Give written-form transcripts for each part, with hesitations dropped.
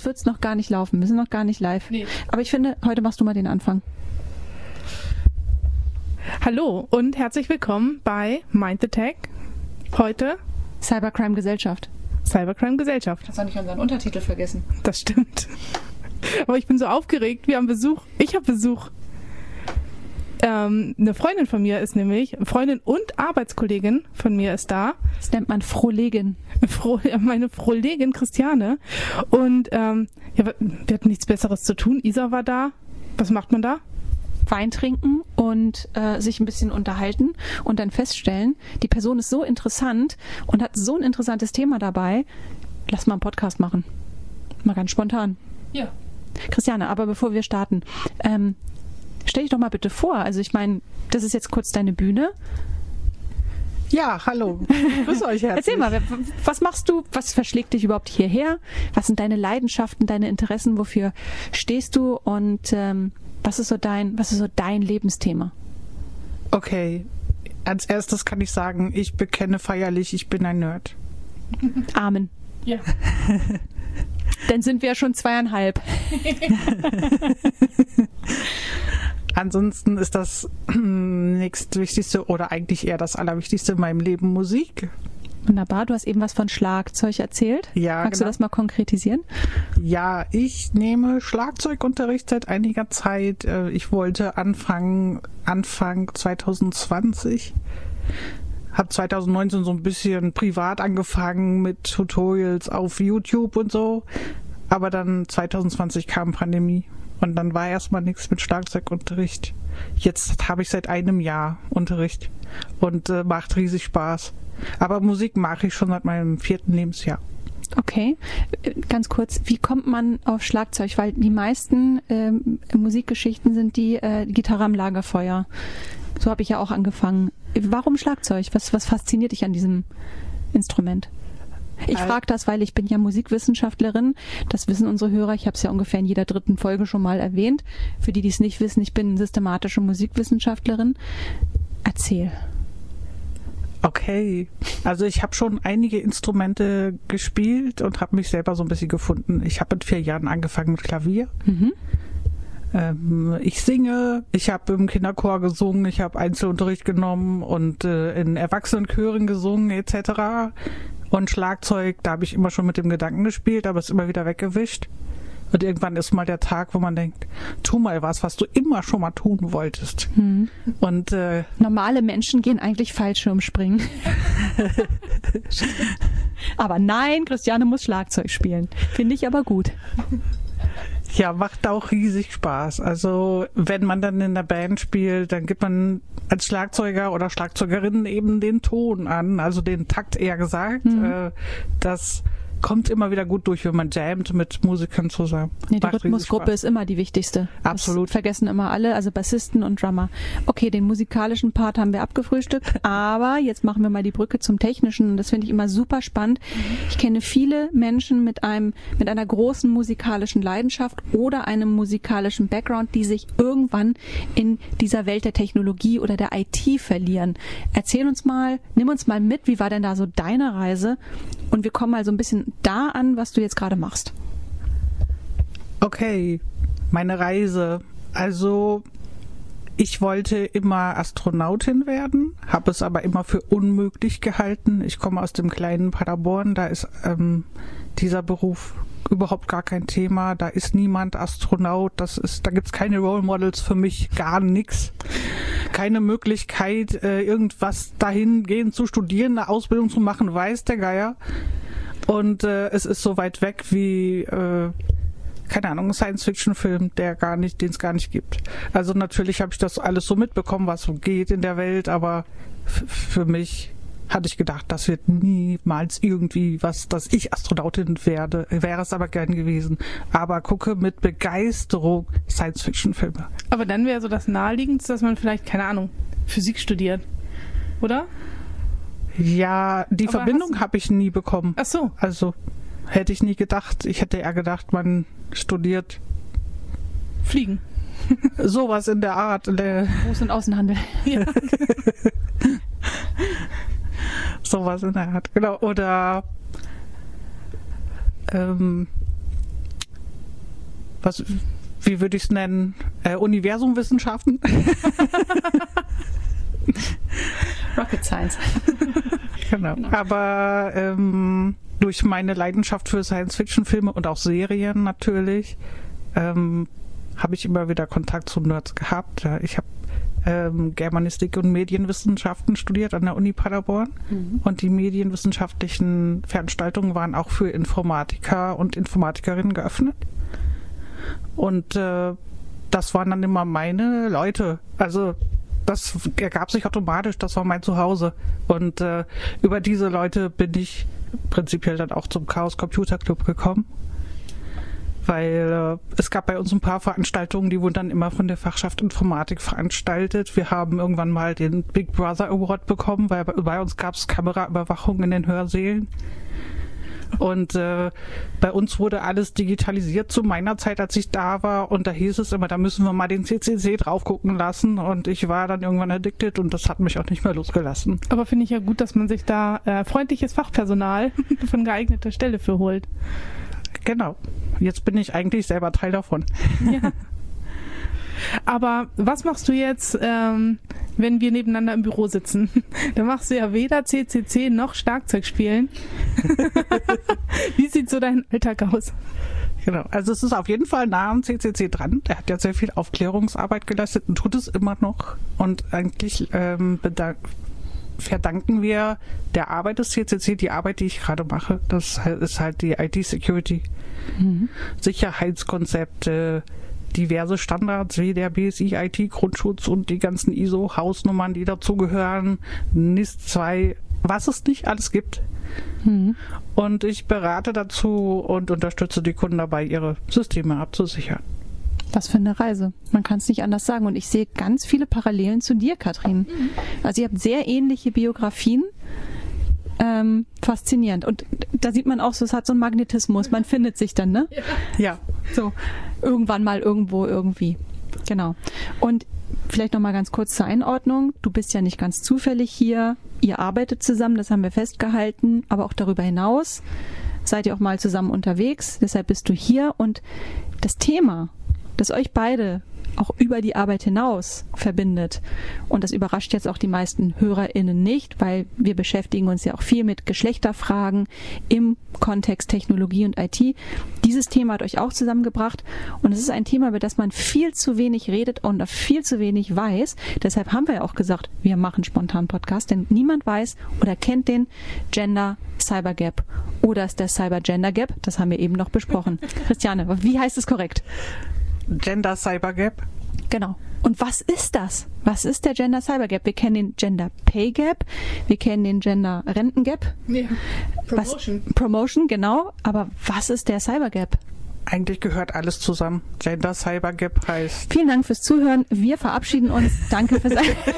jetzt wird es noch gar nicht laufen. Wir sind noch gar nicht live. Nee. Aber ich finde, heute machst du mal den Anfang. Hallo und herzlich willkommen bei Mind the Tech. Heute Cybercrime Gesellschaft. Cybercrime Gesellschaft. Hast du nicht unseren Untertitel vergessen? Das stimmt. Aber ich bin so aufgeregt. Wir haben Besuch. Ich habe Besuch. Eine Freundin von mir ist nämlich, Freundin und Arbeitskollegin von mir ist da. Das nennt man Frohlegin. Meine Frohlegin Christiane. Und wir hatten nichts Besseres zu tun. Isa war da. Was macht man da? Wein trinken und sich ein bisschen unterhalten und dann feststellen, die Person ist so interessant und hat so ein interessantes Thema dabei. Lass mal einen Podcast machen. Mal ganz spontan. Ja. Christiane, aber bevor wir starten, stell dich doch mal bitte vor. Also ich meine, das ist jetzt kurz deine Bühne. Ja, hallo. Grüß euch herzlich. Erzähl mal, was machst du? Was verschlägt dich überhaupt hierher? Was sind deine Leidenschaften, deine Interessen? Wofür stehst du? Und was ist so dein Lebensthema? Okay, als erstes kann ich sagen, ich bekenne feierlich, ich bin ein Nerd. Amen. Ja. Dann sind wir ja schon 2,5. Ansonsten ist das nächstwichtigste oder eigentlich eher das Allerwichtigste in meinem Leben Musik. Wunderbar, du hast eben was von Schlagzeug erzählt. Ja, Magst du das mal konkretisieren? Ja, ich nehme Schlagzeugunterricht seit einiger Zeit. Ich wollte Anfang 2020. Habe 2019 so ein bisschen privat angefangen mit Tutorials auf YouTube und so. Aber dann 2020 kam Pandemie und dann war erstmal nichts mit Schlagzeugunterricht. Jetzt habe ich seit einem Jahr Unterricht und macht riesig Spaß. Aber Musik mache ich schon seit meinem 4. Lebensjahr. Okay, ganz kurz, wie kommt man auf Schlagzeug? Weil die meisten Musikgeschichten sind die Gitarre am Lagerfeuer. So habe ich ja auch angefangen. Warum Schlagzeug? Was fasziniert dich an diesem Instrument? Ich frage das, weil ich bin ja Musikwissenschaftlerin. Das wissen unsere Hörer. Ich habe es ja ungefähr in jeder 3. Folge schon mal erwähnt. Für die, die es nicht wissen, ich bin systematische Musikwissenschaftlerin. Erzähl. Okay, also ich habe schon einige Instrumente gespielt und habe mich selber so ein bisschen gefunden. Ich habe mit 4 Jahren angefangen mit Klavier. Mhm. Ich singe, ich habe im Kinderchor gesungen, ich habe Einzelunterricht genommen und in Erwachsenenchören gesungen etc. Und Schlagzeug, da habe ich immer schon mit dem Gedanken gespielt, aber es ist immer wieder weggewischt. Und irgendwann ist mal der Tag, wo man denkt, tu mal was du immer schon mal tun wolltest. Mhm. Und normale Menschen gehen eigentlich Fallschirmspringen. Aber nein, Christiane muss Schlagzeug spielen. Finde ich aber gut. Ja, macht auch riesig Spaß. Also wenn man dann in der Band spielt, dann gibt man als Schlagzeuger oder Schlagzeugerin eben den Ton an, also den Takt eher gesagt. Mhm. Das kommt immer wieder gut durch, wenn man jammt mit Musikern zusammen. Nee, die Rhythmusgruppe ist immer die wichtigste. Absolut. Das vergessen immer alle, also Bassisten und Drummer. Okay, den musikalischen Part haben wir abgefrühstückt, aber jetzt machen wir mal die Brücke zum Technischen. Das finde ich immer super spannend. Ich kenne viele Menschen mit einer großen musikalischen Leidenschaft oder einem musikalischen Background, die sich irgendwann in dieser Welt der Technologie oder der IT verlieren. Nimm uns mal mit, wie war denn da so deine Reise? Und wir kommen mal so ein bisschen da an, was du jetzt gerade machst. Okay, meine Reise. Also ich wollte immer Astronautin werden, habe es aber immer für unmöglich gehalten. Ich komme aus dem kleinen Paderborn, da ist dieser Beruf überhaupt gar kein Thema. Da ist niemand Astronaut, da gibt's keine Role Models für mich, gar nichts. Keine Möglichkeit, irgendwas dahingehend zu studieren, eine Ausbildung zu machen, weiß der Geier. Und es ist so weit weg wie, keine Ahnung, ein Science-Fiction-Film, den es gar nicht gibt. Also natürlich habe ich das alles so mitbekommen, was so geht in der Welt, aber für mich hatte ich gedacht, das wird niemals irgendwie was, dass ich Astronautin werde. Wäre es aber gern gewesen. Aber gucke mit Begeisterung Science-Fiction-Filme. Aber dann wäre so das Naheliegendste, dass man vielleicht, keine Ahnung, Physik studiert, oder? Ja, die aber Verbindung habe ich nie bekommen. Ach so. Also hätte ich nie gedacht. Ich hätte eher gedacht, man studiert Fliegen. Sowas in der Art. Groß- und Außenhandel. Ja. Sowas in der Art, genau. Oder wie würde ich es nennen? Universumwissenschaften. Rocket Science. Genau. Aber durch meine Leidenschaft für Science-Fiction-Filme und auch Serien natürlich habe ich immer wieder Kontakt zu Nerds gehabt. Ich habe Germanistik und Medienwissenschaften studiert an der Uni Paderborn. Und die medienwissenschaftlichen Veranstaltungen waren auch für Informatiker und Informatikerinnen geöffnet. Und das waren dann immer meine Leute. Also das ergab sich automatisch, das war mein Zuhause. Und über diese Leute bin ich prinzipiell dann auch zum Chaos Computer Club gekommen. Weil es gab bei uns ein paar Veranstaltungen, die wurden dann immer von der Fachschaft Informatik veranstaltet. Wir haben irgendwann mal den Big Brother Award bekommen, weil bei uns gab es Kameraüberwachung in den Hörsälen. Und bei uns wurde alles digitalisiert zu meiner Zeit, als ich da war. Und da hieß es immer, da müssen wir mal den CCC drauf gucken lassen. Und ich war dann irgendwann addicted und das hat mich auch nicht mehr losgelassen. Aber finde ich ja gut, dass man sich da freundliches Fachpersonal von geeigneter Stelle für holt. Genau. Jetzt bin ich eigentlich selber Teil davon. Ja. Aber was machst du jetzt, wenn wir nebeneinander im Büro sitzen? Da machst du ja weder CCC noch Schlagzeug spielen. Wie sieht so dein Alltag aus? Genau, also es ist auf jeden Fall nah am CCC dran. Der hat ja sehr viel Aufklärungsarbeit geleistet und tut es immer noch. Und eigentlich verdanken wir der Arbeit des CCC die Arbeit, die ich gerade mache. Das ist halt die IT-Security. Sicherheitskonzepte, diverse Standards wie der BSI IT-Grundschutz und die ganzen ISO-Hausnummern, die dazugehören, NIST 2, was es nicht alles gibt. Und ich berate dazu und unterstütze die Kunden dabei, ihre Systeme abzusichern. Was für eine Reise. Man kann es nicht anders sagen. Und ich sehe ganz viele Parallelen zu dir, Katrin. Also ihr habt sehr ähnliche Biografien. Faszinierend. Und da sieht man auch so, es hat so einen Magnetismus. Man findet sich dann, ne? Ja. So, irgendwann mal, irgendwo, irgendwie. Genau. Und vielleicht noch mal ganz kurz zur Einordnung. Du bist ja nicht ganz zufällig hier. Ihr arbeitet zusammen, das haben wir festgehalten. Aber auch darüber hinaus seid ihr auch mal zusammen unterwegs. Deshalb bist du hier. Und das Thema, das euch beide auch über die Arbeit hinaus verbindet. Und das überrascht jetzt auch die meisten HörerInnen nicht, weil wir beschäftigen uns ja auch viel mit Geschlechterfragen im Kontext Technologie und IT. Dieses Thema hat euch auch zusammengebracht und es ist ein Thema, über das man viel zu wenig redet und viel zu wenig weiß. Deshalb haben wir ja auch gesagt, wir machen spontan Podcast, denn niemand weiß oder kennt den Gender Cyber Gap oder ist der Cyber Gender Gap. Das haben wir eben noch besprochen. Christiane, wie heißt es korrekt? Gender Cyber Gap. Genau. Und was ist das? Was ist der Gender Cyber Gap? Wir kennen den Gender Pay Gap, wir kennen den Gender Renten Gap. Ja. Promotion. Promotion, genau. Aber was ist der Cyber Gap? Eigentlich gehört alles zusammen. Gender Cyber Gap heißt... Vielen Dank fürs Zuhören. Wir verabschieden uns. Danke fürs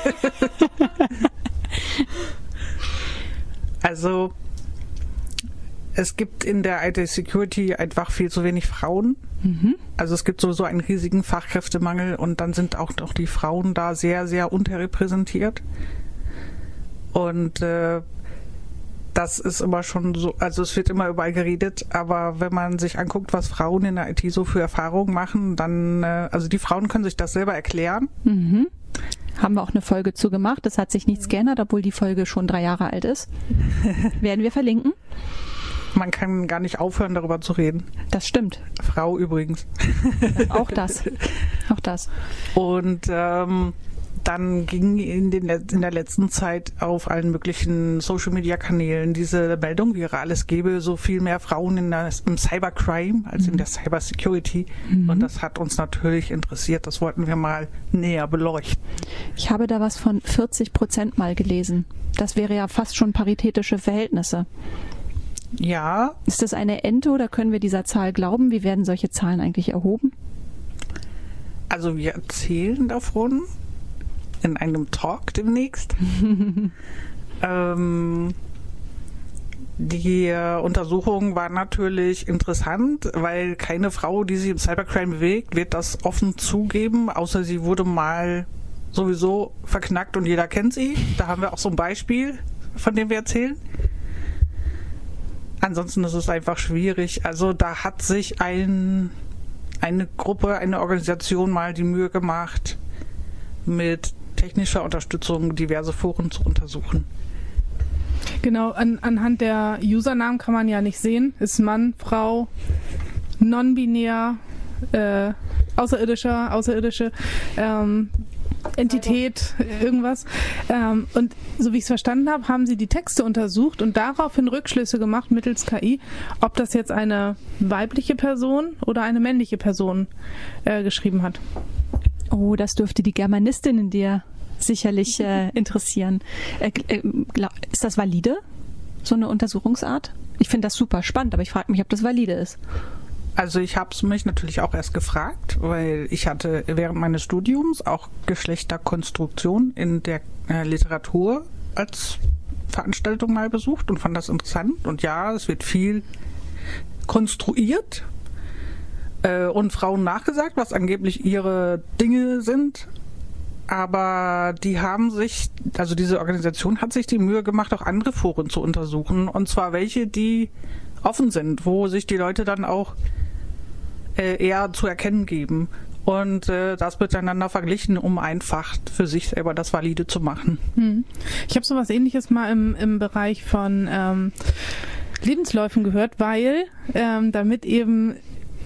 Also, es gibt in der IT-Security einfach viel zu wenig Frauen. Also es gibt sowieso einen riesigen Fachkräftemangel und dann sind auch noch die Frauen da sehr, sehr unterrepräsentiert. Und das ist immer schon so, also es wird immer überall geredet, aber wenn man sich anguckt, was Frauen in der IT so für Erfahrungen machen, dann, also die Frauen können sich das selber erklären. Haben wir auch eine Folge zu gemacht. Es hat sich nichts geändert, obwohl die Folge schon 3 Jahre alt ist. Werden wir verlinken. Man kann gar nicht aufhören, darüber zu reden. Das stimmt. Frau übrigens. Auch das. Auch das. Und dann ging in der letzten Zeit auf allen möglichen Social-Media-Kanälen diese Meldung, viral, es gäbe so viel mehr Frauen im Cybercrime als in der Cybersecurity. Und das hat uns natürlich interessiert. Das wollten wir mal näher beleuchten. Ich habe da was von 40% mal gelesen. Das wäre ja fast schon paritätische Verhältnisse. Ja. Ist das eine Ente oder können wir dieser Zahl glauben? Wie werden solche Zahlen eigentlich erhoben? Also wir erzählen davon in einem Talk demnächst. Die Untersuchung war natürlich interessant, weil keine Frau, die sich im Cybercrime bewegt, wird das offen zugeben, außer sie wurde mal sowieso verknackt und jeder kennt sie. Da haben wir auch so ein Beispiel, von dem wir erzählen. Ansonsten ist es einfach schwierig. Also da hat sich ein eine Gruppe, eine Organisation mal die Mühe gemacht, mit technischer Unterstützung diverse Foren zu untersuchen. Genau, anhand der Usernamen kann man ja nicht sehen. Ist Mann, Frau, non-binär, außerirdische Entität, irgendwas. Und so wie ich es verstanden habe, haben sie die Texte untersucht und daraufhin Rückschlüsse gemacht mittels KI, ob das jetzt eine weibliche Person oder eine männliche Person geschrieben hat. Oh, das dürfte die Germanistin in dir sicherlich interessieren. Ist das valide, so eine Untersuchungsart? Ich finde das super spannend, aber ich frage mich, ob das valide ist. Also ich habe es mich natürlich auch erst gefragt, weil ich hatte während meines Studiums auch Geschlechterkonstruktion in der Literatur als Veranstaltung mal besucht und fand das interessant. Und ja, es wird viel konstruiert und Frauen nachgesagt, was angeblich ihre Dinge sind. Aber die haben sich, also diese Organisation hat sich die Mühe gemacht, auch andere Foren zu untersuchen. Und zwar welche, die offen sind, wo sich die Leute dann auch eher zu erkennen geben. Und das miteinander verglichen, um einfach für sich selber das Valide zu machen. Ich habe sowas Ähnliches mal im Bereich von Lebensläufen gehört, weil damit eben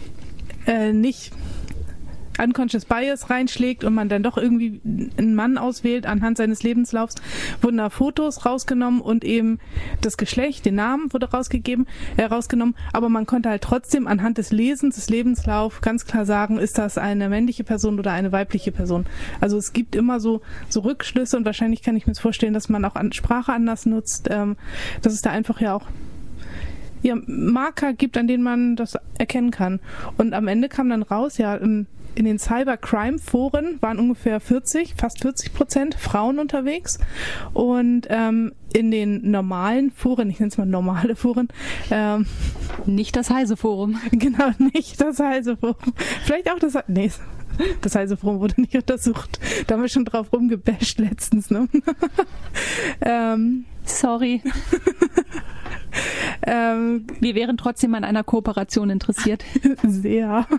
nicht Unconscious Bias reinschlägt und man dann doch irgendwie einen Mann auswählt anhand seines Lebenslaufs, wurden da Fotos rausgenommen und eben das Geschlecht, den Namen wurde rausgenommen, aber man konnte halt trotzdem anhand des Lesens, des Lebenslaufs ganz klar sagen, ist das eine männliche Person oder eine weibliche Person. Also es gibt immer so Rückschlüsse und wahrscheinlich kann ich mir vorstellen, dass man auch Sprache anders nutzt, dass es da einfach ja auch Marker gibt, an denen man das erkennen kann. Und am Ende kam dann raus, in den Cybercrime-Foren waren ungefähr fast 40% Frauen unterwegs und in den normalen Foren, ich nenne es mal normale Foren, nicht das Heise-Forum. Genau, nicht das Heise-Forum. Vielleicht auch das Heise-Forum wurde nicht untersucht. Da haben wir schon drauf rumgebasht letztens, ne? Sorry. Wir wären trotzdem an einer Kooperation interessiert. Sehr.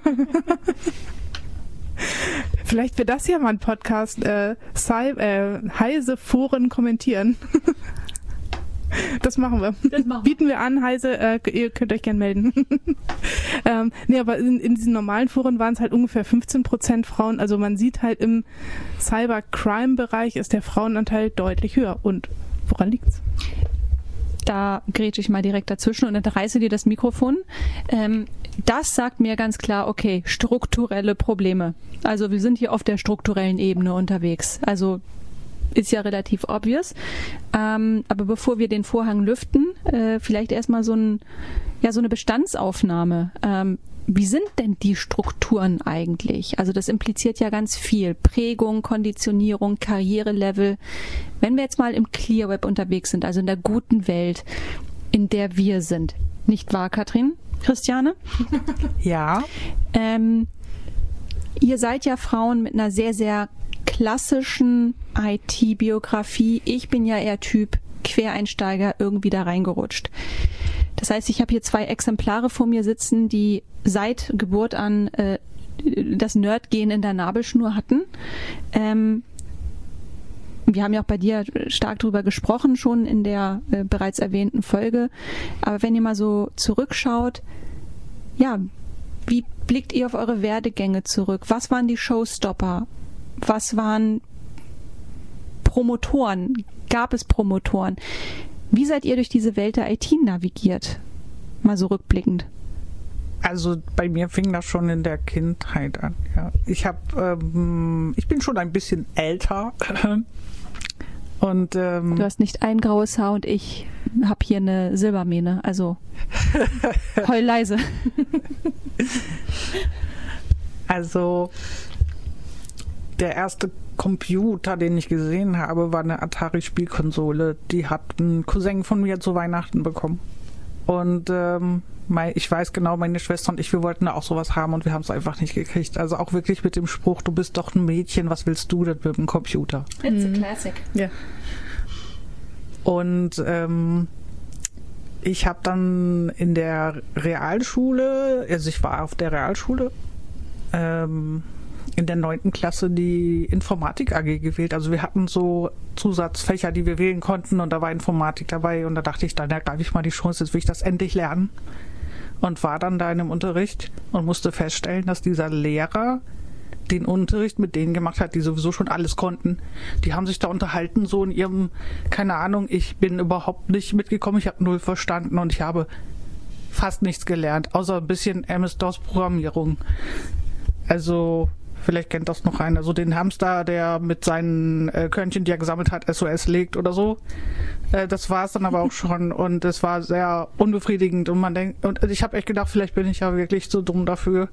Vielleicht wäre das ja mal ein Podcast, Heise Foren kommentieren. Das machen wir. Bieten wir an, Heise, ihr könnt euch gern melden. Aber in diesen normalen Foren waren es halt ungefähr 15% Frauen. Also man sieht halt im Cybercrime-Bereich ist der Frauenanteil deutlich höher. Und woran liegt's? Da grätsche ich mal direkt dazwischen und entreiße dir das Mikrofon. Das sagt mir ganz klar, okay, strukturelle Probleme. Also wir sind hier auf der strukturellen Ebene unterwegs. Also ist ja relativ obvious. Aber bevor wir den Vorhang lüften, vielleicht erstmal so eine Bestandsaufnahme. Wie sind denn die Strukturen eigentlich? Also das impliziert ja ganz viel. Prägung, Konditionierung, Karrierelevel. Wenn wir jetzt mal im Clear Web unterwegs sind, also in der guten Welt, in der wir sind. Nicht wahr, Katrin? Christiane? Ja. Ihr seid ja Frauen mit einer sehr, sehr klassischen IT-Biografie. Ich bin ja eher Typ Quereinsteiger, irgendwie da reingerutscht. Das heißt, ich habe hier 2 Exemplare vor mir sitzen, die seit Geburt an das Nerd-Gen in der Nabelschnur hatten. Wir haben ja auch bei dir stark drüber gesprochen, schon in der bereits erwähnten Folge. Aber wenn ihr mal so zurückschaut, ja, wie blickt ihr auf eure Werdegänge zurück? Was waren die Showstopper? Was waren Promotoren? Gab es Promotoren? Wie seid ihr durch diese Welt der IT navigiert? Mal so rückblickend. Also bei mir fing das schon in der Kindheit an. Ja. Ich bin schon ein bisschen älter. Und du hast nicht ein graues Haar und ich habe hier eine Silbermähne. Also heul leise. Also der erste Computer, den ich gesehen habe, war eine Atari-Spielkonsole. Die hat ein Cousin von mir zu Weihnachten bekommen. Und ich weiß genau, meine Schwester und ich, wir wollten da auch sowas haben und wir haben es einfach nicht gekriegt. Also auch wirklich mit dem Spruch, du bist doch ein Mädchen, was willst du denn mit dem Computer? It's a classic. Ja. Und ich habe dann in der Realschule, also ich war auf der Realschule in der 9. Klasse die Informatik AG gewählt. Also wir hatten so Zusatzfächer, die wir wählen konnten und da war Informatik dabei und da dachte ich, dann ergreife ich mal die Chance, jetzt will ich das endlich lernen. Und war dann da in einem Unterricht und musste feststellen, dass dieser Lehrer den Unterricht mit denen gemacht hat, die sowieso schon alles konnten. Die haben sich da unterhalten, so in ihrem, keine Ahnung, ich bin überhaupt nicht mitgekommen, ich habe 0 verstanden und ich habe fast nichts gelernt, außer ein bisschen MS-DOS-Programmierung. Also, vielleicht kennt das noch einer, so den Hamster, der mit seinen Körnchen, die er gesammelt hat, SOS legt oder so. Das war es dann aber auch schon und es war sehr unbefriedigend und man denkt, und ich habe echt gedacht, vielleicht bin ich ja wirklich zu dumm dafür.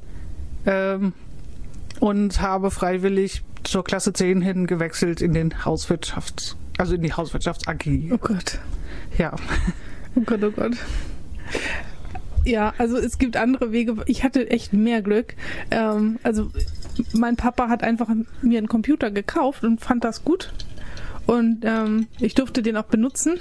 Und habe freiwillig zur Klasse 10 hin gewechselt in den in die Hauswirtschafts AG. Oh Gott. Ja. Oh Gott, oh Gott. Ja, also es gibt andere Wege. Ich hatte echt mehr Glück. Also mein Papa hat einfach mir einen Computer gekauft und fand das gut. Und ich durfte den auch benutzen.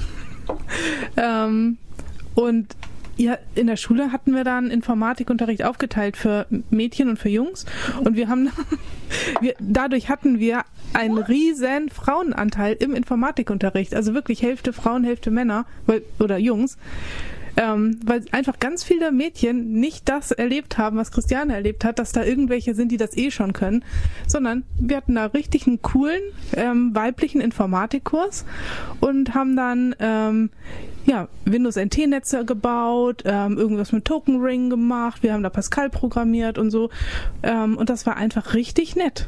Und ja, in der Schule hatten wir dann Informatikunterricht aufgeteilt für Mädchen und für Jungs. Und dadurch hatten wir einen riesen Frauenanteil im Informatikunterricht. Also wirklich Hälfte Frauen, Hälfte Männer oder Jungs. Weil einfach ganz viele Mädchen nicht das erlebt haben, was Christiane erlebt hat, dass da irgendwelche sind, die das eh schon können, sondern wir hatten da richtig einen coolen weiblichen Informatikkurs und haben dann Windows NT-Netze gebaut, irgendwas mit Token Ring gemacht, wir haben da Pascal programmiert und so und das war einfach richtig nett.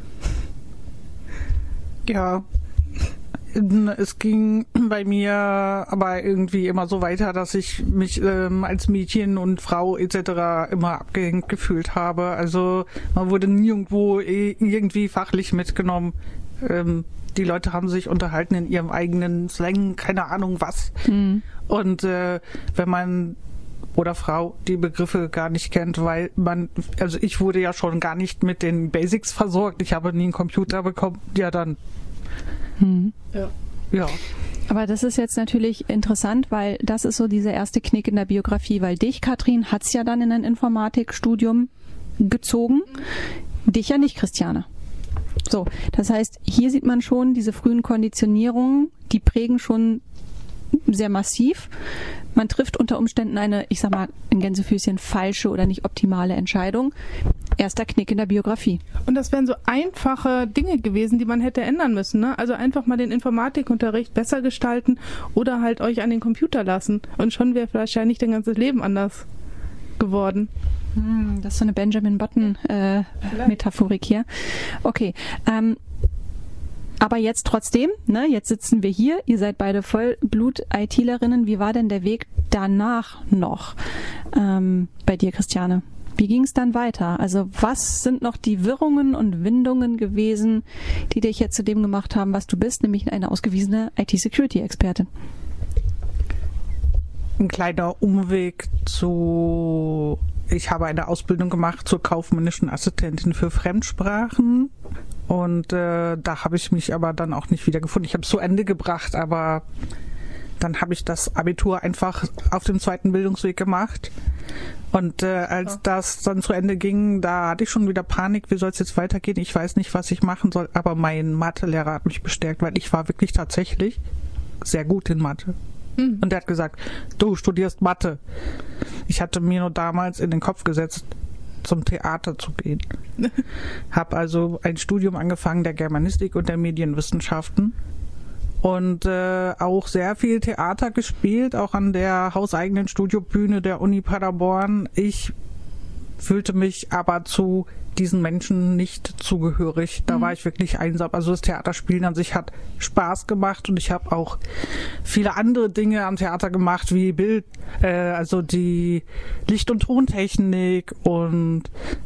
Ja. Es ging bei mir aber irgendwie immer so weiter, dass ich mich als Mädchen und Frau etc. immer abgehängt gefühlt habe. Also man wurde nirgendwo irgendwie fachlich mitgenommen. Die Leute haben sich unterhalten in ihrem eigenen Slang, keine Ahnung was. Mhm. Und wenn man oder Frau die Begriffe gar nicht kennt, weil also ich wurde ja schon gar nicht mit den Basics versorgt. Ich habe nie einen Computer bekommen. Ja, dann. Mhm. Ja. Aber das ist jetzt natürlich interessant, weil das ist so dieser erste Knick in der Biografie, weil dich, Katrin, hat's ja dann in ein Informatikstudium gezogen, dich ja nicht, Christiane. So, das heißt, hier sieht man schon diese frühen Konditionierungen, die prägen schon sehr massiv. Man trifft unter Umständen eine, ich sag mal, in Gänsefüßchen falsche oder nicht optimale Entscheidung. Erster Knick in der Biografie. Und das wären so einfache Dinge gewesen, die man hätte ändern müssen. Ne? Also einfach mal den Informatikunterricht besser gestalten oder halt euch an den Computer lassen. Und schon wäre wahrscheinlich dein ganzes Leben anders geworden. Das ist so eine Benjamin Button-Metaphorik hier. Okay. Aber jetzt trotzdem, ne, jetzt sitzen wir hier, ihr seid beide Vollblut-ITlerinnen. Wie war denn der Weg danach noch bei dir, Christiane? Wie ging es dann weiter? Also was sind noch die Wirrungen und Windungen gewesen, die dich jetzt zu dem gemacht haben, was du bist, nämlich eine ausgewiesene IT-Security-Expertin? Ein kleiner Umweg ich habe eine Ausbildung gemacht zur kaufmännischen Assistentin für Fremdsprachen und da habe ich mich aber dann auch nicht wiedergefunden. Ich habe es zu Ende gebracht, aber dann habe ich das Abitur einfach auf dem zweiten Bildungsweg gemacht. Und als das dann zu Ende ging, da hatte ich schon wieder Panik, wie soll es jetzt weitergehen? Ich weiß nicht, was ich machen soll, aber mein Mathelehrer hat mich bestärkt, weil ich war wirklich tatsächlich sehr gut in Mathe. Mhm. Und der hat gesagt, du studierst Mathe. Ich hatte mir nur damals in den Kopf gesetzt, zum Theater zu gehen. Habe also ein Studium angefangen der Germanistik und der Medienwissenschaften. Und auch sehr viel Theater gespielt, auch an der hauseigenen Studiobühne der Uni Paderborn. Ich fühlte mich aber zu diesen Menschen nicht zugehörig. Da war ich wirklich einsam. Also das Theaterspielen an sich hat Spaß gemacht und ich habe auch viele andere Dinge am Theater gemacht, wie also die Licht- und Tontechnik und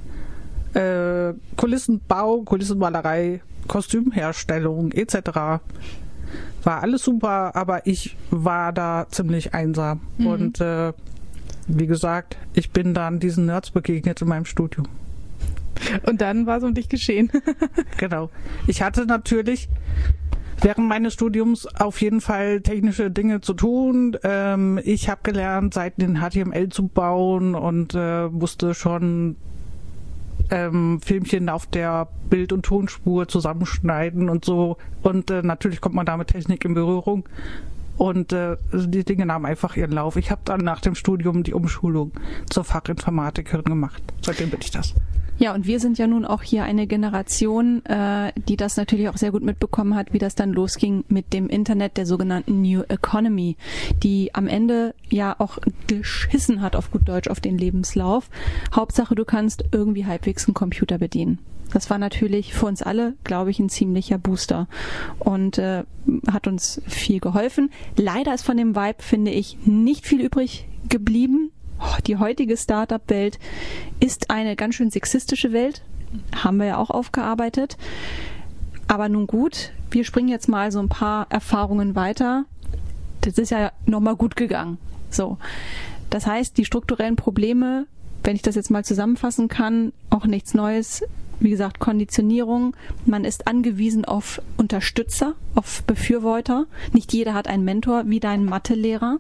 Kulissenbau, Kulissenmalerei, Kostümherstellung etc. War alles super, aber ich war da ziemlich einsam. Mhm. Und wie gesagt, ich bin dann diesen Nerds begegnet in meinem Studium. Und dann war es um dich geschehen. Genau. Ich hatte natürlich während meines Studiums auf jeden Fall technische Dinge zu tun. Ich habe gelernt, Seiten in HTML zu bauen und wusste schon Filmchen auf der Bild- und Tonspur zusammenschneiden und so. Und natürlich kommt man da mit Technik in Berührung. Und die Dinge nahmen einfach ihren Lauf. Ich habe dann nach dem Studium die Umschulung zur Fachinformatikerin gemacht. Seitdem bin ich das. Ja, und wir sind ja nun auch hier eine Generation, die das natürlich auch sehr gut mitbekommen hat, wie das dann losging mit dem Internet, der sogenannten New Economy, die am Ende ja auch geschissen hat, auf gut Deutsch, auf den Lebenslauf. Hauptsache, du kannst irgendwie halbwegs einen Computer bedienen. Das war natürlich für uns alle, glaube ich, ein ziemlicher Booster und hat uns viel geholfen. Leider ist von dem Vibe, finde ich, nicht viel übrig geblieben. Die heutige Startup-Welt ist eine ganz schön sexistische Welt. Haben wir ja auch aufgearbeitet. Aber nun gut, wir springen jetzt mal so ein paar Erfahrungen weiter. Das ist ja nochmal gut gegangen. So. Das heißt, die strukturellen Probleme, wenn ich das jetzt mal zusammenfassen kann, auch nichts Neues. Wie gesagt, Konditionierung. Man ist angewiesen auf Unterstützer, auf Befürworter. Nicht jeder hat einen Mentor wie dein Mathelehrer.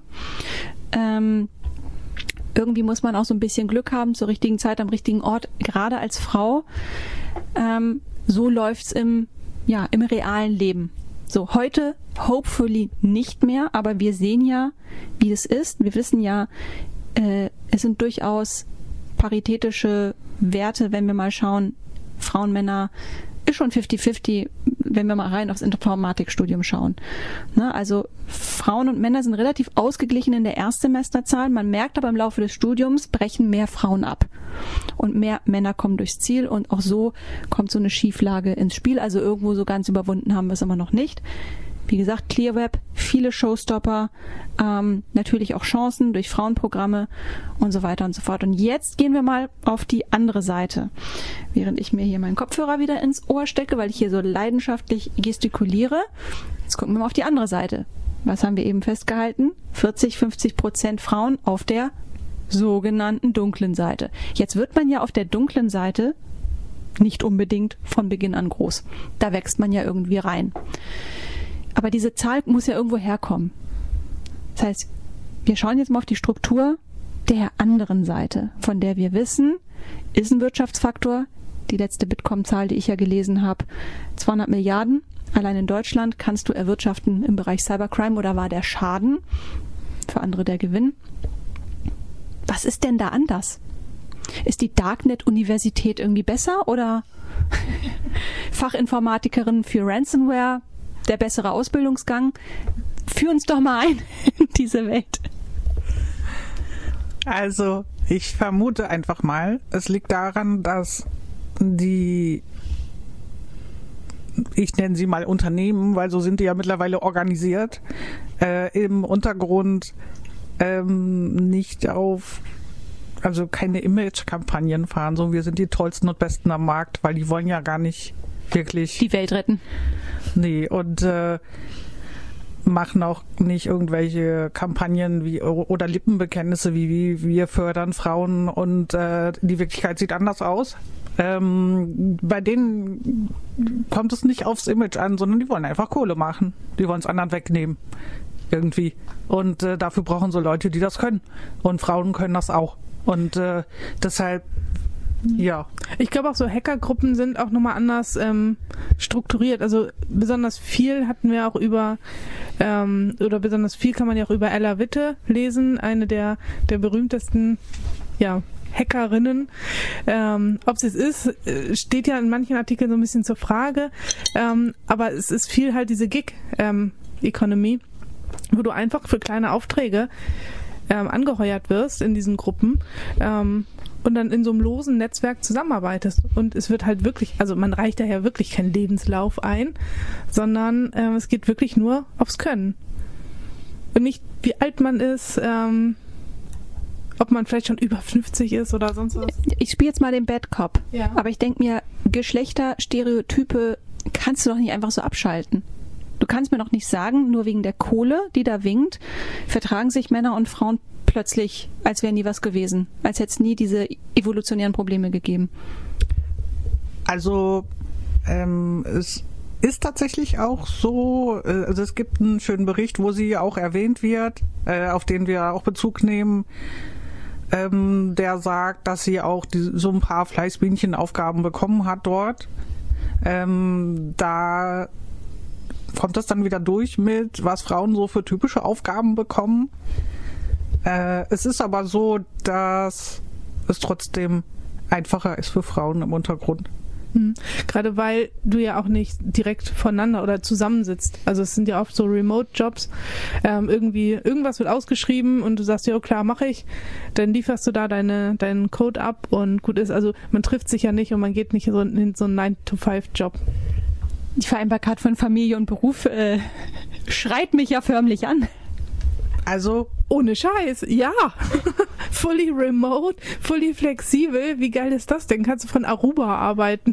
Irgendwie muss man auch so ein bisschen Glück haben, zur richtigen Zeit am richtigen Ort, gerade als Frau. So läuft's im realen Leben. So, heute hopefully nicht mehr, aber wir sehen ja, wie es ist. Wir wissen ja, es sind durchaus paritätische Werte, wenn wir mal schauen, Frauen, Männer, ist schon 50-50, wenn wir mal rein aufs Informatikstudium schauen. Ne, also Frauen und Männer sind relativ ausgeglichen in der Erstsemesterzahl. Man merkt aber im Laufe des Studiums brechen mehr Frauen ab und mehr Männer kommen durchs Ziel und auch so kommt so eine Schieflage ins Spiel. Also irgendwo so ganz überwunden haben wir es immer noch nicht. Wie gesagt, Clearweb, viele Showstopper, natürlich auch Chancen durch Frauenprogramme und so weiter und so fort. Und jetzt gehen wir mal auf die andere Seite. Während ich mir hier meinen Kopfhörer wieder ins Ohr stecke, weil ich hier so leidenschaftlich gestikuliere. Jetzt gucken wir mal auf die andere Seite. Was haben wir eben festgehalten? 40-50% Frauen auf der sogenannten dunklen Seite. Jetzt wird man ja auf der dunklen Seite nicht unbedingt von Beginn an groß. Da wächst man ja irgendwie rein. Aber diese Zahl muss ja irgendwo herkommen. Das heißt, wir schauen jetzt mal auf die Struktur der anderen Seite, von der wir wissen, ist ein Wirtschaftsfaktor. Die letzte Bitkom-Zahl, die ich ja gelesen habe, 200 Milliarden. Allein in Deutschland kannst du erwirtschaften im Bereich Cybercrime oder war der Schaden, für andere der Gewinn. Was ist denn da anders? Ist die Darknet-Universität irgendwie besser oder Fachinformatikerin für Ransomware der bessere Ausbildungsgang? Führ uns doch mal ein in diese Welt. Also, ich vermute einfach mal, es liegt daran, dass ich nenne sie mal Unternehmen, weil so sind die ja mittlerweile organisiert, im Untergrund nicht also keine Image-Kampagnen fahren, so wir sind die tollsten und besten am Markt, weil die wollen ja gar nicht wirklich die Welt retten. Nee, und machen auch nicht irgendwelche Kampagnen oder Lippenbekenntnisse wie wir fördern Frauen und die Wirklichkeit sieht anders aus. Bei denen kommt es nicht aufs Image an, sondern die wollen einfach Kohle machen. Die wollen es anderen wegnehmen. Irgendwie. Und dafür brauchen so Leute, die das können. Und Frauen können das auch. Und deshalb, ja. Ich glaube auch so Hackergruppen sind auch nochmal anders strukturiert. Also besonders viel hatten wir auch besonders viel kann man ja auch über Ella Witte lesen, eine der berühmtesten, Hackerinnen. Ob es ist, steht ja in manchen Artikeln so ein bisschen zur Frage. Aber es ist viel halt diese Gig-Economy, wo du einfach für kleine Aufträge angeheuert wirst in diesen Gruppen und dann in so einem losen Netzwerk zusammenarbeitest. Und es wird halt wirklich, also man reicht da ja wirklich keinen Lebenslauf ein, sondern es geht wirklich nur aufs Können. Und nicht, wie alt man ist, ob man vielleicht schon über 50 ist oder sonst was. Ich spiele jetzt mal den Bad Cop. Ja. Aber ich denke mir, Geschlechterstereotype kannst du doch nicht einfach so abschalten. Du kannst mir doch nicht sagen, nur wegen der Kohle, die da winkt, vertragen sich Männer und Frauen plötzlich, als wäre nie was gewesen. Als hätte es nie diese evolutionären Probleme gegeben. Also es ist tatsächlich auch so, also es gibt einen schönen Bericht, wo sie auch erwähnt wird, auf den wir auch Bezug nehmen. der sagt, dass sie auch so ein paar Fleißbienenaufgaben bekommen hat dort. Da kommt das dann wieder durch mit, was Frauen so für typische Aufgaben bekommen. Es ist aber so, dass es trotzdem einfacher ist für Frauen im Untergrund. Gerade weil du ja auch nicht direkt voneinander oder zusammensitzt. Also es sind ja oft so Remote-Jobs. Irgendwas wird ausgeschrieben und du sagst, ja klar, mache ich. Dann lieferst du da deinen Code ab und gut ist. Also man trifft sich ja nicht und man geht nicht so in so einen 9-to-5-Job. Die Vereinbarkeit von Familie und Beruf schreit mich ja förmlich an. Also ohne Scheiß, ja. Fully remote, fully flexibel. Wie geil ist das denn? Kannst du von Aruba arbeiten?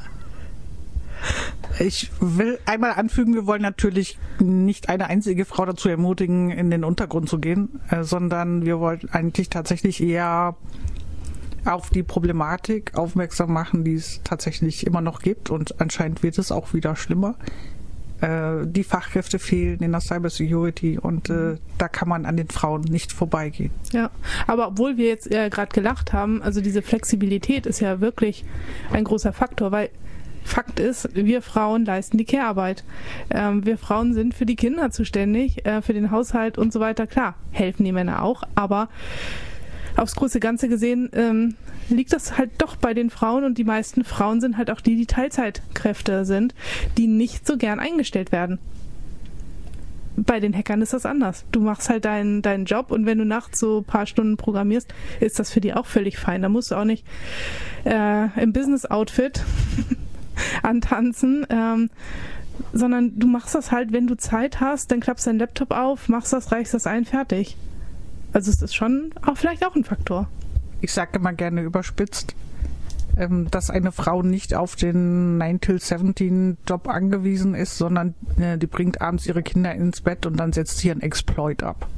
Ich will einmal anfügen, wir wollen natürlich nicht eine einzige Frau dazu ermutigen, in den Untergrund zu gehen, sondern wir wollen eigentlich tatsächlich eher auf die Problematik aufmerksam machen, die es tatsächlich immer noch gibt und anscheinend wird es auch wieder schlimmer. Die Fachkräfte fehlen in der Cybersecurity und da kann man an den Frauen nicht vorbeigehen. Ja, aber obwohl wir jetzt gerade gelacht haben, also diese Flexibilität ist ja wirklich ein großer Faktor, weil Fakt ist, wir Frauen leisten die Care-Arbeit. Wir Frauen sind für die Kinder zuständig, für den Haushalt und so weiter. Klar, helfen die Männer auch, aber aufs große Ganze gesehen liegt das halt doch bei den Frauen und die meisten Frauen sind halt auch die Teilzeitkräfte sind, die nicht so gern eingestellt werden. Bei den Hackern ist das anders. Du machst halt deinen Job und wenn du nachts so ein paar Stunden programmierst, ist das für die auch völlig fein. Da musst du auch nicht im Business-Outfit antanzen, sondern du machst das halt, wenn du Zeit hast, dann klappst deinen Laptop auf, machst das, reichst das ein, fertig. Also es ist schon vielleicht auch ein Faktor. Ich sage immer gerne überspitzt, dass eine Frau nicht auf den 9-till-17-Job angewiesen ist, sondern die bringt abends ihre Kinder ins Bett und dann setzt sie einen Exploit ab.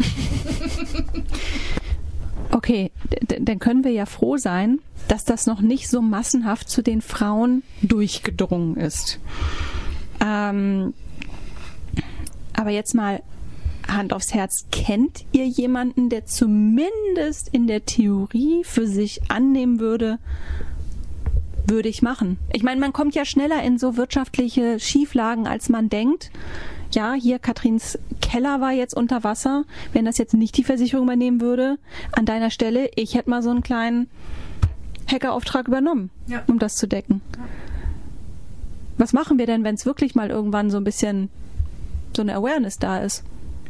Okay, dann können wir ja froh sein, dass das noch nicht so massenhaft zu den Frauen durchgedrungen ist. Aber jetzt mal Hand aufs Herz, kennt ihr jemanden, der zumindest in der Theorie für sich annehmen würde ich machen? Ich meine, man kommt ja schneller in so wirtschaftliche Schieflagen, als man denkt. Ja, hier Katrins Keller war jetzt unter Wasser. Wenn das jetzt nicht die Versicherung übernehmen würde, an deiner Stelle, ich hätte mal so einen kleinen Hackerauftrag übernommen, um das zu decken. Was machen wir denn, wenn es wirklich mal irgendwann so ein bisschen so eine Awareness da ist?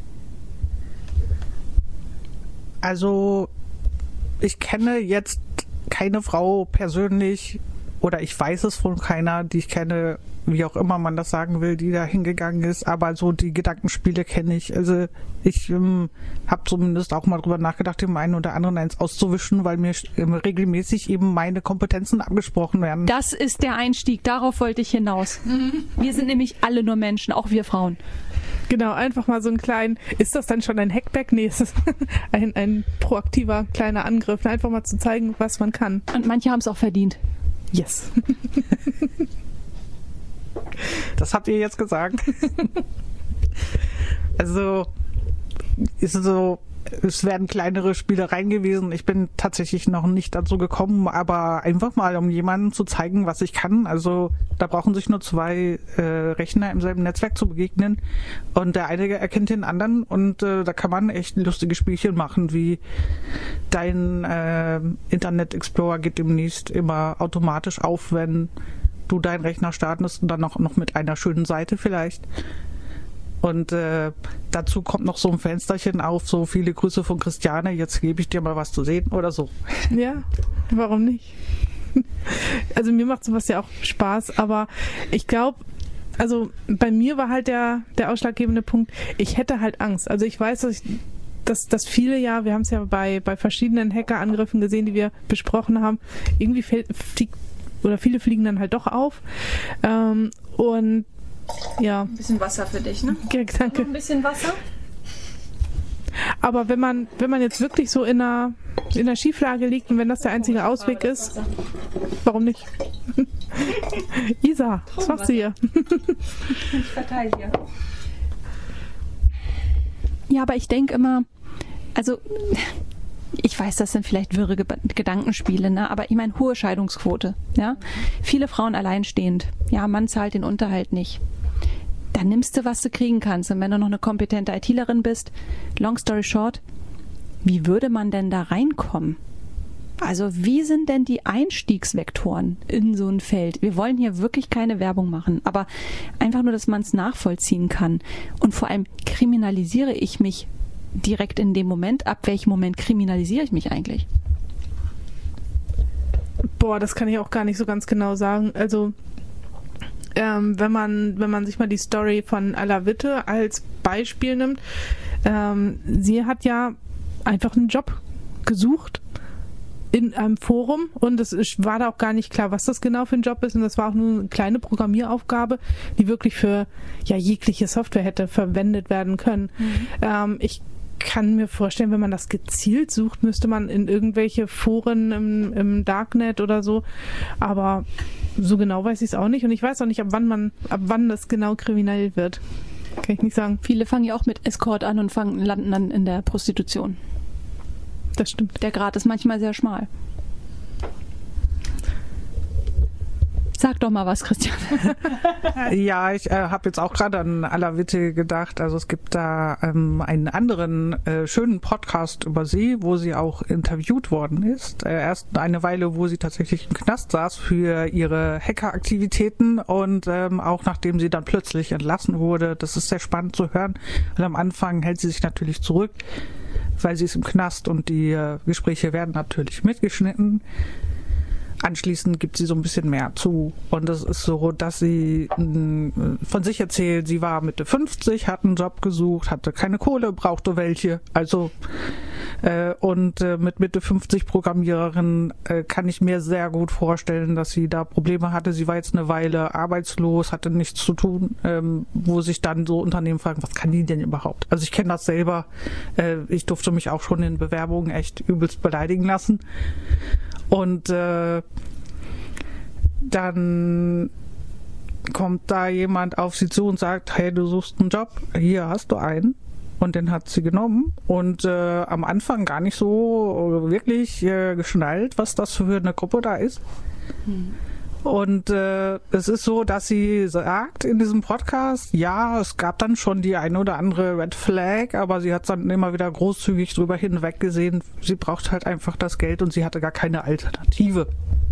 Also, ich kenne jetzt keine Frau persönlich oder ich weiß es von keiner, die ich kenne, wie auch immer man das sagen will, die da hingegangen ist, aber so die Gedankenspiele kenne ich. Also ich habe zumindest auch mal drüber nachgedacht, dem einen oder anderen eins auszuwischen, weil mir regelmäßig eben meine Kompetenzen abgesprochen werden. Das ist der Einstieg, darauf wollte ich hinaus. Wir sind nämlich alle nur Menschen, auch wir Frauen. Genau, einfach mal so einen kleinen, ist das dann schon ein Hackback? Nee, es ist ein proaktiver kleiner Angriff, einfach mal zu zeigen, was man kann. Und manche haben es auch verdient. Yes. Das habt ihr jetzt gesagt. Also, es wären kleinere Spielereien gewesen. Ich bin tatsächlich noch nicht dazu gekommen, aber einfach mal, um jemandem zu zeigen, was ich kann. Also, da brauchen sich nur 2 Rechner im selben Netzwerk zu begegnen und der eine erkennt den anderen und da kann man echt lustige Spielchen machen, wie dein Internet Explorer geht demnächst immer automatisch auf, wenn du deinen Rechner startest und dann noch mit einer schönen Seite vielleicht. Und dazu kommt noch so ein Fensterchen auf, so viele Grüße von Christiane, jetzt gebe ich dir mal was zu sehen oder so. Ja, warum nicht? Also mir macht sowas ja auch Spaß, aber ich glaube, also bei mir war halt der ausschlaggebende Punkt, ich hätte halt Angst. Also ich weiß, dass viele ja, wir haben es ja bei verschiedenen Hackerangriffen gesehen, die wir besprochen haben, irgendwie viele fliegen dann halt doch auf. Und ja. Ein bisschen Wasser für dich, ne? Ja, danke. Noch ein bisschen Wasser? Aber wenn man jetzt wirklich so in einer Schieflage liegt und wenn das der einzige Ausweg ist, warum nicht? Isa, was machst du hier? Ich verteidige. Ja, aber ich denke immer, also ich weiß, das sind vielleicht wirre Gedankenspiele, ne? Aber ich meine, hohe Scheidungsquote, ja. Viele Frauen alleinstehend, ja, Mann zahlt den Unterhalt nicht. Dann nimmst du, was du kriegen kannst. Und wenn du noch eine kompetente ITlerin bist, long story short, wie würde man denn da reinkommen? Also wie sind denn die Einstiegsvektoren in so ein Feld? Wir wollen hier wirklich keine Werbung machen, aber einfach nur, dass man es nachvollziehen kann. Und vor allem kriminalisiere ich mich direkt in dem Moment. Ab welchem Moment kriminalisiere ich mich eigentlich? Boah, das kann ich auch gar nicht so ganz genau sagen. Also wenn man sich mal die Story von Alla Witte als Beispiel nimmt, sie hat ja einfach einen Job gesucht in einem Forum und es war da auch gar nicht klar, was das genau für ein Job ist, und das war auch nur eine kleine Programmieraufgabe, die wirklich für jegliche Software hätte verwendet werden können. Ich kann mir vorstellen, wenn man das gezielt sucht, müsste man in irgendwelche Foren im Darknet oder so, aber so genau weiß ich es auch nicht, und ich weiß auch nicht, ab wann das genau kriminell wird. Kann ich nicht sagen. Viele fangen ja auch mit Escort an und landen dann in der Prostitution. Das stimmt. Der Grat ist manchmal sehr schmal. Sag doch mal was, Christian. Ja, ich habe jetzt auch gerade an Alla Witte gedacht. Also es gibt da einen anderen schönen Podcast über sie, wo sie auch interviewt worden ist. Erst eine Weile, wo sie tatsächlich im Knast saß für ihre Hackeraktivitäten, und auch nachdem sie dann plötzlich entlassen wurde. Das ist sehr spannend zu hören. Und am Anfang hält sie sich natürlich zurück, weil sie ist im Knast und die Gespräche werden natürlich mitgeschnitten. Anschließend gibt sie so ein bisschen mehr zu. Und es ist so, dass sie von sich erzählt, sie war Mitte 50, hat einen Job gesucht, hatte keine Kohle, brauchte welche. Also mit Mitte 50 Programmiererin kann ich mir sehr gut vorstellen, dass sie da Probleme hatte. Sie war jetzt eine Weile arbeitslos, hatte nichts zu tun, wo sich dann so Unternehmen fragen, was kann die denn überhaupt? Also ich kenne das selber. Ich durfte mich auch schon in Bewerbungen echt übelst beleidigen lassen. Und dann kommt da jemand auf sie zu und sagt, hey, du suchst einen Job, hier hast du einen. Und den hat sie genommen und am Anfang gar nicht so wirklich geschnallt, was das für eine Gruppe da ist. Und es ist so, dass sie sagt in diesem Podcast, ja, es gab dann schon die eine oder andere Red Flag, aber sie hat dann immer wieder großzügig drüber hinweggesehen. Sie braucht halt einfach das Geld und sie hatte gar keine Alternative.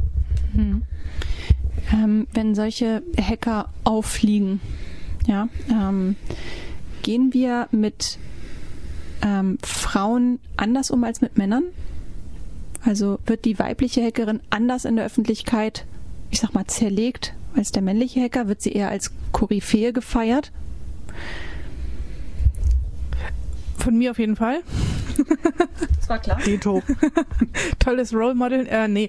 Wenn solche Hacker auffliegen, ja, gehen wir mit Frauen anders um als mit Männern? Also wird die weibliche Hackerin anders in der Öffentlichkeit, ich sag mal, zerlegt als der männliche Hacker? Wird sie eher als Koryphäe gefeiert? Von mir auf jeden Fall. Das war klar. Dito. Tolles Role Model.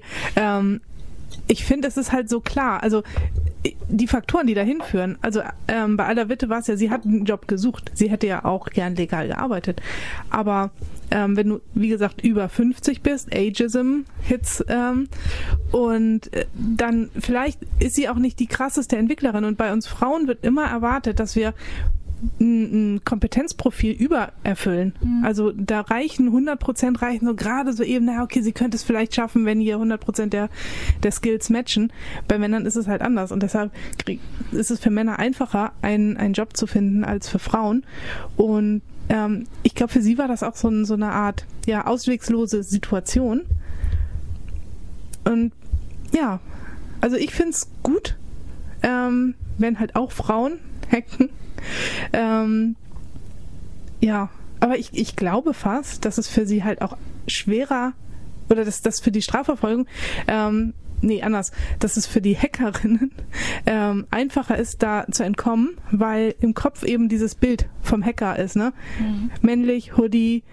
Ich finde, es ist halt so klar. Also die Faktoren, die dahin führen. Also bei Alla Witte war es ja, sie hat einen Job gesucht. Sie hätte ja auch gern legal gearbeitet. Aber wenn du, wie gesagt, über 50 bist, Ageism-Hits, und dann vielleicht ist sie auch nicht die krasseste Entwicklerin. Und bei uns Frauen wird immer erwartet, dass wir ein Kompetenzprofil übererfüllen. Also da 100% reichen so gerade so eben, naja, okay, sie könnte es vielleicht schaffen, wenn hier 100% der Skills matchen. Bei Männern ist es halt anders, und deshalb ist es für Männer einfacher, einen Job zu finden als für Frauen. Und ich glaube, für sie war das auch so eine Art auswegslose Situation. Und ja, also ich finde es gut, wenn halt auch Frauen hacken. Aber ich glaube fast, dass es für sie halt auch schwerer, oder dass das für die Strafverfolgung, dass es für die Hackerinnen einfacher ist, da zu entkommen, weil im Kopf eben dieses Bild vom Hacker ist, ne? Männlich, Hoodie,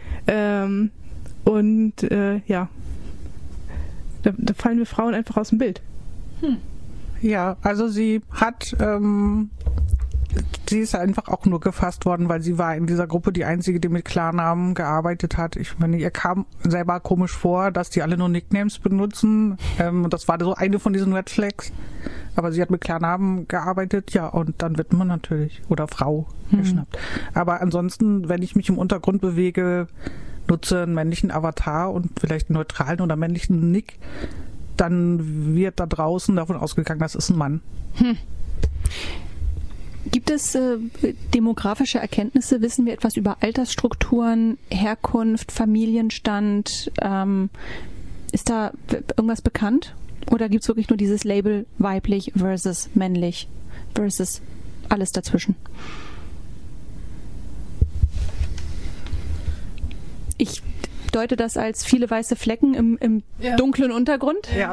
da fallen wir Frauen einfach aus dem Bild. Ja, also sie ist einfach auch nur gefasst worden, weil sie war in dieser Gruppe die einzige, die mit Klarnamen gearbeitet hat. Ich meine, ihr kam selber komisch vor, dass die alle nur Nicknames benutzen. Das war so eine von diesen Red Flags. Aber sie hat mit Klarnamen gearbeitet, ja, und dann wird man natürlich, oder Frau, geschnappt. Aber ansonsten, wenn ich mich im Untergrund bewege, nutze einen männlichen Avatar und vielleicht einen neutralen oder männlichen Nick, dann wird da draußen davon ausgegangen, das ist ein Mann. Gibt es demografische Erkenntnisse? Wissen wir etwas über Altersstrukturen, Herkunft, Familienstand? Ist da irgendwas bekannt? Oder gibt es wirklich nur dieses Label weiblich versus männlich versus alles dazwischen? Ich deute das als viele weiße Flecken im dunklen Untergrund. Ja.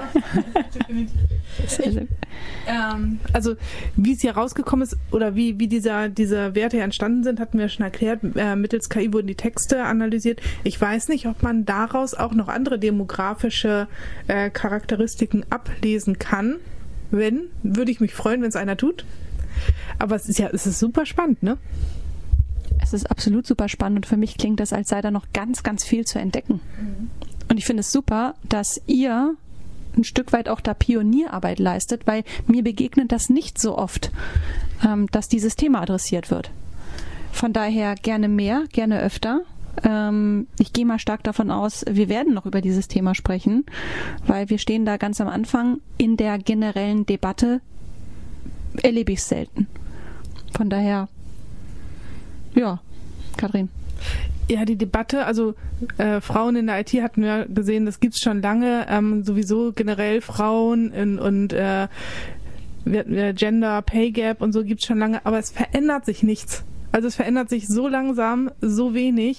Also wie es hier rausgekommen ist oder wie diese Werte entstanden sind, hatten wir schon erklärt. Mittels KI wurden die Texte analysiert. Ich weiß nicht, ob man daraus auch noch andere demografische Charakteristiken ablesen kann. Wenn, würde ich mich freuen, wenn es einer tut. Aber es ist super spannend, ne? Es ist absolut super spannend und für mich klingt das, als sei da noch ganz, ganz viel zu entdecken. Und ich finde es super, dass ihr ein Stück weit auch da Pionierarbeit leistet, weil mir begegnet das nicht so oft, dass dieses Thema adressiert wird. Von daher gerne mehr, gerne öfter. Ich gehe mal stark davon aus, wir werden noch über dieses Thema sprechen, weil wir stehen da ganz am Anfang. In der generellen Debatte erlebe ich es selten. Von daher, ja, Katrin. Ja, die Debatte, also Frauen in der IT hatten wir gesehen, das gibt's schon lange, sowieso generell Frauen und Gender Pay Gap und so gibt's schon lange, aber es verändert sich nichts. Also es verändert sich so langsam, so wenig,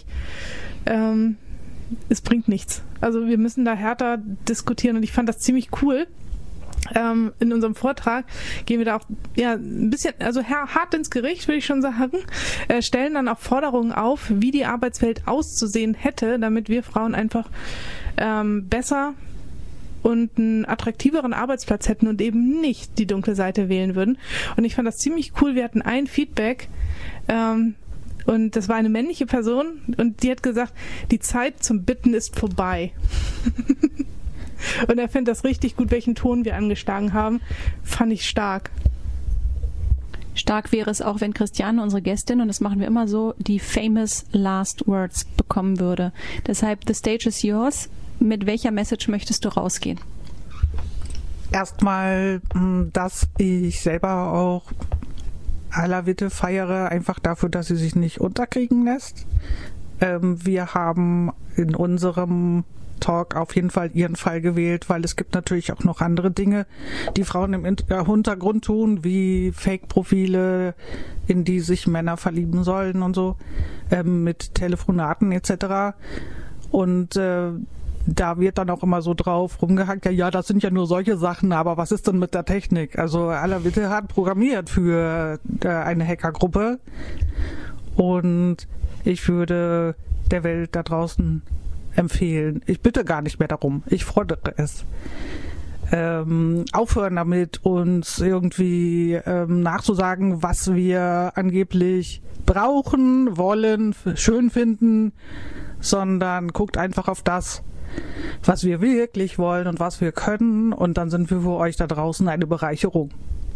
es bringt nichts. Also wir müssen da härter diskutieren und ich fand das ziemlich cool. In unserem Vortrag gehen wir da auch ein bisschen, also hart ins Gericht, würde ich schon sagen, stellen dann auch Forderungen auf, wie die Arbeitswelt auszusehen hätte, damit wir Frauen einfach besser und einen attraktiveren Arbeitsplatz hätten und eben nicht die dunkle Seite wählen würden. Und ich fand das ziemlich cool. Wir hatten ein Feedback und das war eine männliche Person und die hat gesagt, die Zeit zum Bitten ist vorbei. Und er findet das richtig gut, welchen Ton wir angeschlagen haben. Fand ich stark. Stark wäre es auch, wenn Christiane, unsere Gästin, und das machen wir immer so, die famous last words bekommen würde. Deshalb, the stage is yours. Mit welcher Message möchtest du rausgehen? Erstmal, dass ich selber auch Ala Witte feiere, einfach dafür, dass sie sich nicht unterkriegen lässt. Wir haben in unserem Talk auf jeden Fall ihren Fall gewählt, weil es gibt natürlich auch noch andere Dinge, die Frauen im Hintergrund tun, wie Fake-Profile, in die sich Männer verlieben sollen und so, mit Telefonaten etc. Und da wird dann auch immer so drauf rumgehackt, ja, das sind ja nur solche Sachen, aber was ist denn mit der Technik? Also Ala Witte hat programmiert für eine Hackergruppe und ich würde der Welt da draußen empfehlen. Ich bitte gar nicht mehr darum. Ich fordere es. Aufhören damit, uns irgendwie nachzusagen, was wir angeblich brauchen, wollen, schön finden, sondern guckt einfach auf das, was wir wirklich wollen und was wir können und dann sind wir für euch da draußen eine Bereicherung.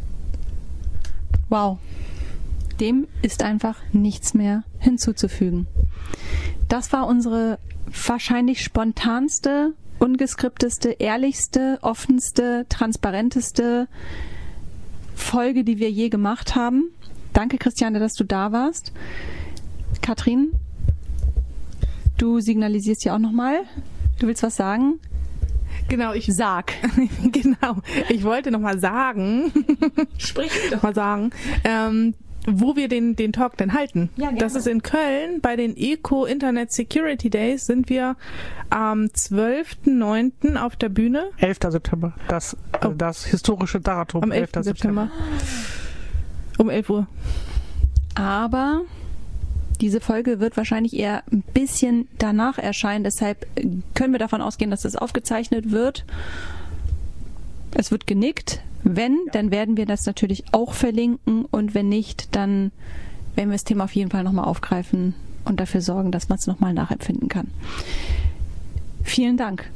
Wow. Dem ist einfach nichts mehr hinzuzufügen. Das war unsere wahrscheinlich spontanste, ungeskripteste, ehrlichste, offenste, transparenteste Folge, die wir je gemacht haben. Danke, Christiane, dass du da warst. Katrin, du signalisierst ja auch nochmal. Du willst was sagen? Genau, Sag. Genau. Ich wollte nochmal sagen. Sprich doch mal sagen. Wo wir den Talk denn halten. Ja, gerne. Das ist in Köln bei den ECO Internet Security Days sind wir am 12.09. auf der Bühne. 11. September. Das historische Datum. Am 11. September. Um 11 Uhr. Aber diese Folge wird wahrscheinlich eher ein bisschen danach erscheinen. Deshalb können wir davon ausgehen, dass das aufgezeichnet wird. Es wird genickt. Wenn, dann werden wir das natürlich auch verlinken und wenn nicht, dann werden wir das Thema auf jeden Fall nochmal aufgreifen und dafür sorgen, dass man es nochmal nachempfinden kann. Vielen Dank.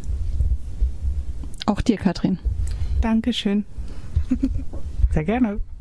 Auch dir, Katrin. Dankeschön. Sehr gerne.